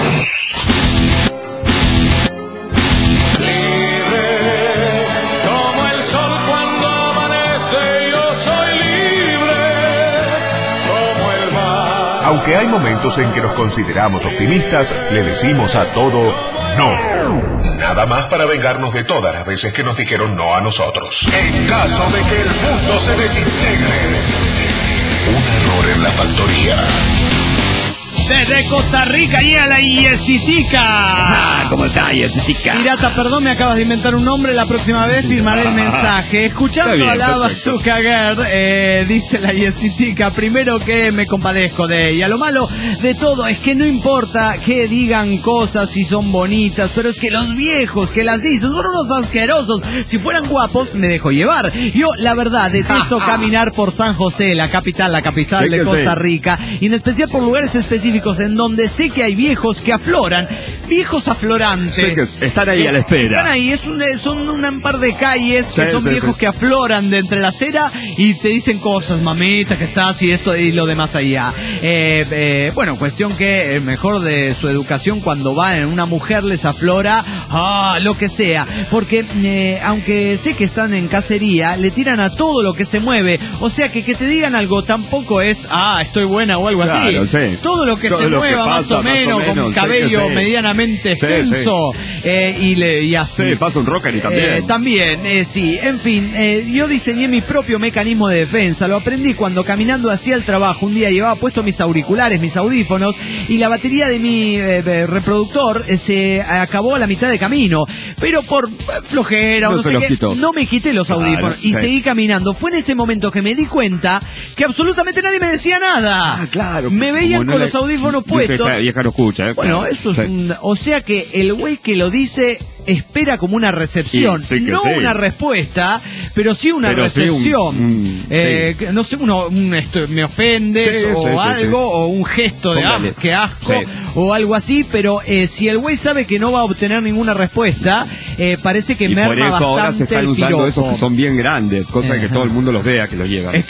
Libre, como el sol cuando amanece, yo soy libre, como el mar. Aunque hay momentos en que nos consideramos optimistas, le decimos a todo no. Nada más para vengarnos de todas las veces que nos dijeron no a nosotros. En caso de que el mundo se desintegre, un error en la factoría. Desde Costa Rica llega la Yesitica. ¿Cómo está, Yesitica? Pirata, perdón, me acabas de inventar un nombre. La próxima vez firmaré el mensaje. Escuchando bien, a la Bazooka Girl, dice la Yesitica, primero que me compadezco de ella. Lo malo de todo es que no importa que digan cosas si son bonitas, pero es que los viejos que las dicen son unos asquerosos. Si fueran guapos, me dejo llevar. Yo, la verdad, detesto caminar por San José, la capital de Costa Rica, y en especial por lugares específicos en donde sé que hay viejos que afloran, viejos aflorantes. Sé que están ahí a la espera. Están ahí, son un par de calles que son viejos que afloran de entre la acera y te dicen cosas, mamita, que estás y esto y lo demás allá. Bueno, cuestión que mejor de su educación cuando va en una mujer les aflora, lo que sea, porque aunque sé que están en cacería, le tiran a todo lo que se mueve, o sea que te digan algo tampo es, estoy buena o algo así. Sí. Todo lo que se mueva más o menos, con cabello medianamente extenso, y así. Sí, pasa un rocker y también. También, sí. En fin, yo diseñé mi propio mecanismo de defensa. Lo aprendí cuando caminando hacia el trabajo. Un día llevaba puestos mis auriculares, mis audífonos, y la batería de mi reproductor se acabó a la mitad de camino. Pero por flojera o no sé qué, no me quité los audífonos y seguí caminando. Fue en ese momento que me di cuenta que absolutamente nadie me decía nada. Claro. Me veían con los audífonos puestos. Esta vieja no escucha, Bueno, eso es o sea que el güey que lo dice espera como una recepción, no una respuesta, pero sí una recepción. No sé, me ofendes algo, o un gesto de qué asco, o algo así, pero si el güey sabe que no va a obtener ninguna respuesta, parece que merma bastante. Por eso ahora se están usando esos que son bien grandes, cosa que todo el mundo los vea que los llevan.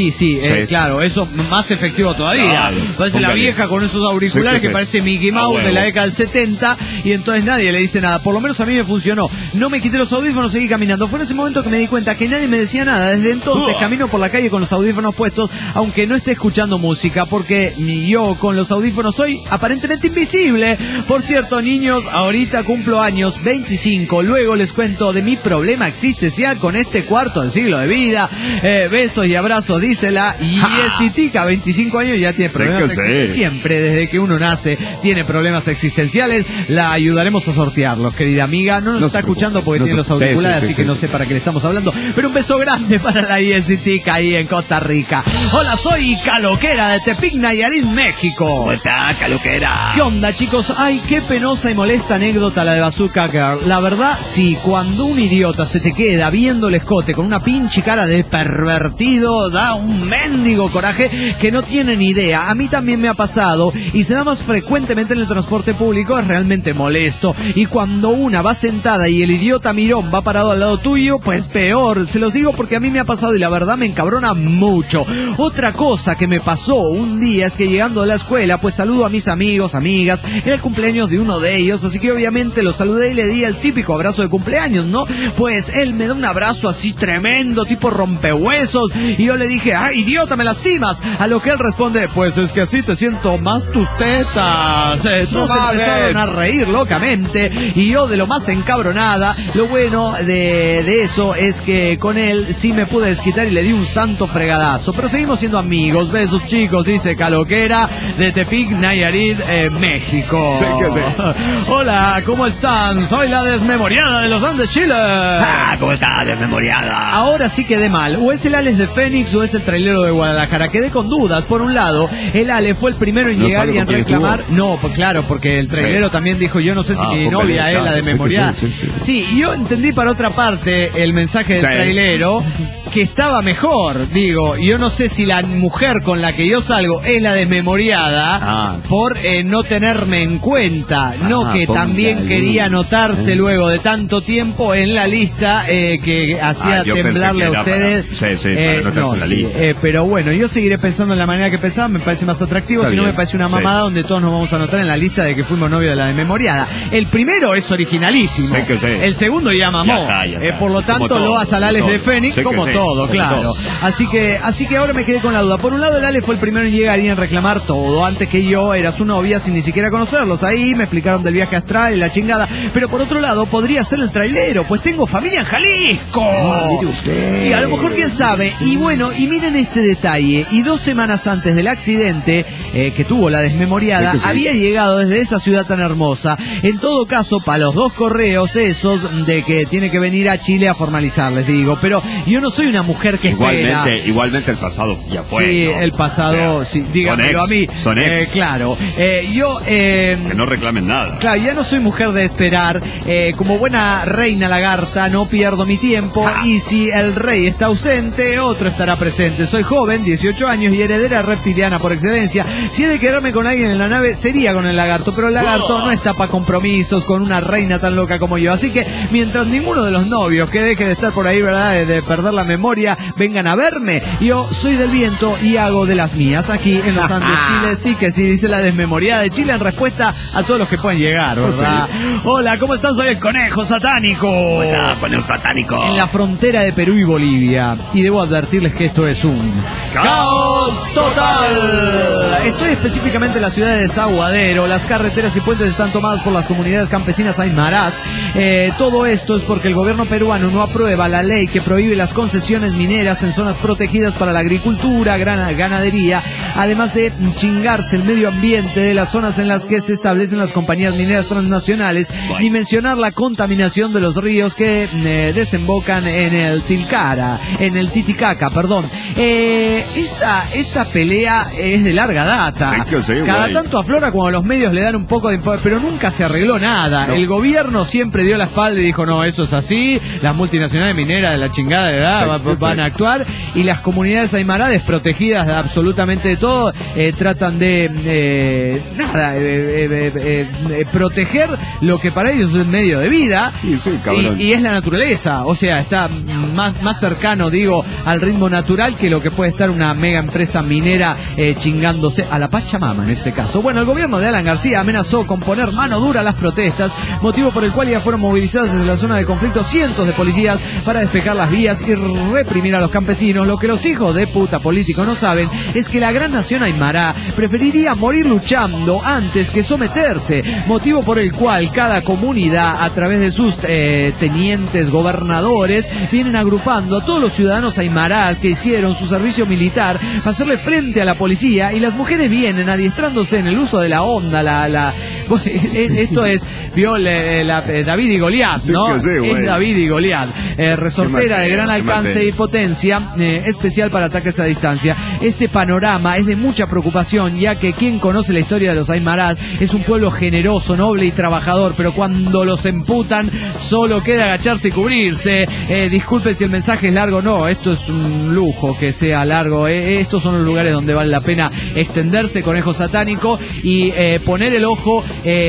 Claro, eso más efectivo todavía. Parece la vieja con esos auriculares que parece Mickey Mouse de la década del 70, y entonces nadie le dice nada. Por lo menos a mí me funcionó. No me quité los audífonos, seguí caminando. Fue en ese momento que me di cuenta que nadie me decía nada. Desde entonces camino por la calle con los audífonos puestos, aunque no esté escuchando música, porque yo con los audífonos soy aparentemente invisible. Por cierto, niños, ahorita cumplo años 25. Luego les cuento de mi problema existencial con este cuarto del siglo de vida. Besos y abrazos, dice la Yesitica. 25 años ya tiene problemas existenciales. Siempre, desde que uno nace, tiene problemas existenciales. La ayudaremos a sortearlos, querida amiga. No nos está escuchando porque tiene los auriculares, así que no sé para qué le estamos hablando. Pero un beso grande para la Yesitica ahí en Costa Rica. Hola, soy Caloquera de Tepic, Nayarit, México. ¿Cómo está, Caloquera? ¿Qué onda, chicos? Ay, qué penosa y molesta anécdota la de Bazooka Girl. La verdad, sí, cuando un idiota se te queda viendo el escote con una pinche cara de pervertido, da un mendigo coraje que no tiene ni idea. A mí también me ha pasado y se da más frecuentemente en el transporte público, es realmente molesto. Y cuando una va sentada y el idiota mirón va parado al lado tuyo, pues peor. Se los digo porque a mí me ha pasado y la verdad me encabrona mucho. Otra cosa que me pasó un día es que llegando a la escuela, pues saludo a mis amigos, amigas. Era el cumpleaños de uno de ellos, así que obviamente lo saludé y le di el típico abrazo de cumpleaños, ¿no? Pues él me da un abrazo así tremendo, tipo rompehuesos, y yo le dije, ¡ay, idiota, me lastimas! A lo que él responde, pues es que así te siento más tus tetas. Entonces empezaron a reír locamente y yo de lo más encabronada. Lo bueno de eso es que con él sí me pude desquitar y le di un santo fregadazo, pero seguimos siendo amigos. Besos, chicos, dice Caloquera de Tepic, Nayarit, México. Hola, ¿cómo están? Soy la desmemoriada de los Andes, Chile. ¿Cómo está, desmemoriada? Ahora sí quedé mal, o es el Alex de Fénix o es el trailero de Guadalajara. Quedé con dudas. Por un lado, el Ale fue el primero en llegar y en reclamar. No, pues claro, porque el trailero también dijo, yo no sé si mi novia es la de memorial. Sí, yo entendí para otra parte el mensaje del trailero, que estaba mejor, digo. Yo no sé si la mujer con la que yo salgo es la desmemoriada por no tenerme en cuenta, no que también quería anotarse luego de tanto tiempo en la lista que hacía temblarle a ustedes. Para anotarse en la lista. Pero bueno, yo seguiré pensando en la manera que pensaba, me parece más atractivo, si no me parece una mamada donde todos nos vamos a anotar en la lista de que fuimos novios de la desmemoriada. El primero es originalísimo. El segundo ya mamó. Por lo tanto, loas al Alex de Fénix, como todo, claro. Así que ahora me quedé con la duda. Por un lado, el Alex fue el primero en llegar y en reclamar todo. Antes que yo, era su novia sin ni siquiera conocerlos. Ahí me explicaron del viaje astral y la chingada. Pero por otro lado, podría ser el trailero, pues tengo familia en Jalisco. Mire usted. Y a lo mejor, quién sabe. Y bueno, y miren este detalle. Y 2 semanas antes del accidente que tuvo la desmemoriada, había llegado desde esa ciudad tan hermosa. En todo caso, para los 2 correos esos de que tiene que venir a Chile a formalizar, les digo. Pero yo no soy una mujer que espera. Igualmente el pasado ya fue. Sí, ¿no? el pasado, sí, dígamelo a mí. Son ex. Claro. Que no reclamen nada. Claro, ya no soy mujer de esperar. Como buena reina lagarta, no pierdo mi tiempo. Y si el rey está ausente, otro estará presente. Soy joven, 18 años y heredera reptiliana por excelencia. Si he de quedarme con alguien en la nave, sería con el lagarto. Pero el lagarto no está para compromisos con una reina tan loca como yo. Así que mientras ninguno de los novios que deje de estar por ahí, ¿verdad?, de perder la memoria, vengan a verme, yo soy del viento y hago de las mías. Aquí en los Andes, Chile, sí que sí, dice la desmemoriada de Chile en respuesta a todos los que pueden llegar, ¿verdad? Hola, ¿cómo están? Soy el Conejo Satánico. Hola, Conejo Satánico. En la frontera de Perú y Bolivia. Y debo advertirles que esto es un caos total. Estoy específicamente en la ciudad de Desaguadero. Las carreteras y puentes están tomadas por las comunidades campesinas aymarás. Todo esto es porque el gobierno peruano no aprueba la ley que prohíbe las concesiones mineras en zonas protegidas para la agricultura, ganadería, además de chingarse el medio ambiente de las zonas en las que se establecen las compañías mineras transnacionales, ni mencionar la contaminación de los ríos que desembocan en el Titicaca, perdón. Esta pelea es de larga data. Cada tanto aflora cuando los medios le dan un poco de poder, pero nunca se arregló nada. El gobierno siempre dio la espalda y dijo, no, eso es así, las multinacionales mineras de la chingada, ¿verdad? Van a actuar, y las comunidades aymará, desprotegidas de absolutamente de todo, tratan de proteger lo que para ellos es medio de vida, y es la naturaleza. O sea, está más cercano, digo, al ritmo natural que lo que puede estar una mega empresa minera chingándose a la Pachamama en este caso. Bueno, el gobierno de Alan García amenazó con poner mano dura a las protestas, motivo por el cual ya fueron movilizados desde la zona de conflicto cientos de policías para despejar las vías y reprimir a los campesinos. Lo que los hijos de puta políticos no saben es que la gran nación aymara preferiría morir luchando antes que someterse, motivo por el cual cada comunidad, a través de sus tenientes gobernadores, vienen agrupando a todos los ciudadanos aymarás que hicieron su servicio militar para hacerle frente a la policía, y las mujeres vienen adiestrándose en el uso de la onda, esto es, vio David y Goliat, ¿no? Es David y Goliat, resortera de gran alcance y potencia, especial para ataques a distancia. Este panorama es de mucha preocupación, ya que quien conoce la historia de los aymarás es un pueblo generoso, noble y trabajador, pero cuando los emputan solo queda agacharse y cubrirse. Disculpen si el mensaje es largo, no, esto es un lujo que sea largo. Estos son los lugares donde vale la pena extenderse, Conejo Satánico, y poner el ojo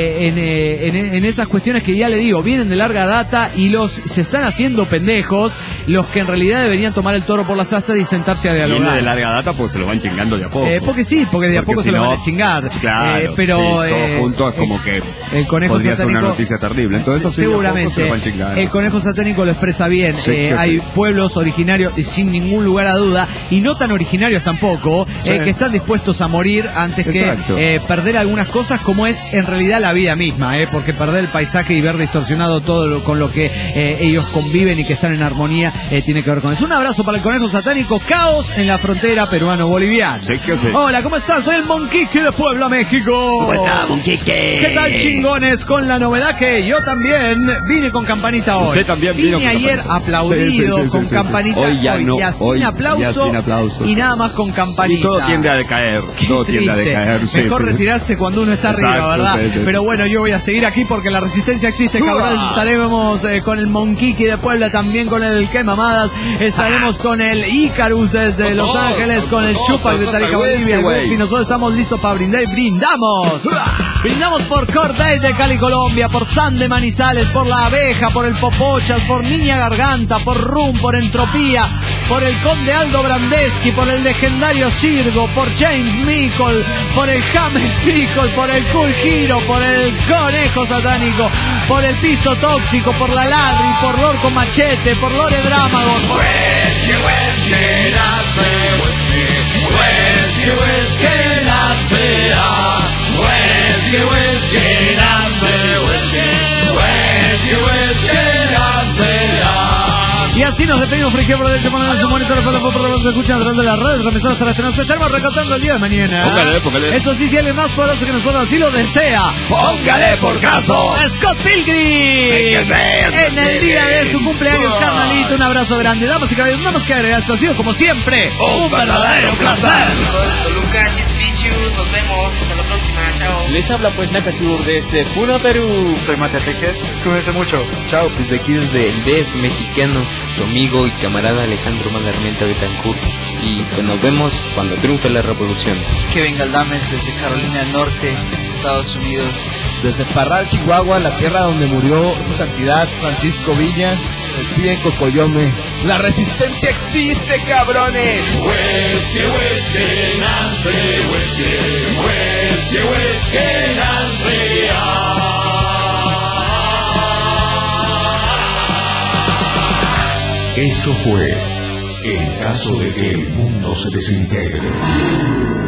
en esas cuestiones que, ya le digo, vienen de larga data y se están haciendo pendejos los que en realidad deberían tomar el toro por las astas y sentarse a dialogar. Viene de larga data porque se lo van chingando de a poco. Porque de a poco se lo van a chingar. Claro, pero todo junto es como que el Conejo podría Satánico, ser una noticia terrible. Entonces, seguramente se lo van chingando. el Conejo Satánico lo expresa bien. Hay pueblos originarios, sin ningún lugar a duda, y no tan originarios tampoco, que están dispuestos a morir antes que perder algunas cosas, como es en realidad la vida misma, porque perder el paisaje y ver distorsionado todo con lo que ellos conviven y que están en armonía tiene que ver con eso. Un abrazo para el Conejo Satánico. Caos en la frontera peruano-boliviana. Hola, ¿cómo están? Soy el Monquique de Puebla, México. ¿Cómo está, Monquique? ¿Qué tal, chingones? Con la novedad que yo también vine con campanita hoy. Usted también vino vine ayer aplaudido con campanita. Hoy ya no. Sin aplauso y nada más con campanita. Y todo tiende a decaer. Mejor retirarse cuando uno está arriba, ¿verdad? Pero bueno, yo voy a seguir aquí porque la resistencia existe, cabrón. Estaremos con el Monquiqui de Puebla, también con el Que Mamadas. Estaremos con el Icarus desde Los Ángeles, con el Chupac de Tarija, Bolivia. Y nosotros estamos listos para brindar. ¡Brindamos! Brindamos por Corday de Cali, Colombia, por San de Manizales, por La Abeja, por el Popochas, por Niña Garganta, por Rum, por Entropía, por el Conde Aldo Brandeski, por el legendario Sirgo, por James Michael, por el James Michael, por el Cool Hero, por el Conejo Satánico, por el Pisto Tóxico, por la Ladri, por Lorco Machete, por Lore Drámago, por... Y así nos despedimos, Friki, por el teléfono de su monitor, por los que escuchan a través de las redes, transmisiones hasta nos estaremos recontando el día de mañana. Póngale. Eso sí, si alguien más poderoso que nosotros así lo desea, póngale por caso. Scott Pilgrim. En el día de su cumpleaños, carnalito, un abrazo grande. Damas y caballeros, nada más que agregar, esto ha sido como siempre un verdadero placer. Lucas y Vicious, nos vemos, hasta la próxima, chao. Les habla pues Nakasur desde Puno, Perú. Soy Mateteque, cuídense mucho, chao. Desde aquí, desde el DF mexicano, tu amigo y camarada Alejandro Malarmenta Betancourt, y pues nos vemos cuando triunfe la revolución. Kevin Galdames desde Carolina del Norte, Estados Unidos. Desde Parral, Chihuahua, la tierra donde murió su santidad Francisco Villa, el pie en Cocoyome. ¡La resistencia existe, cabrones! Whiskey, Nancy, whiskey, Nancy, Esto fue En caso de que el mundo se desintegre.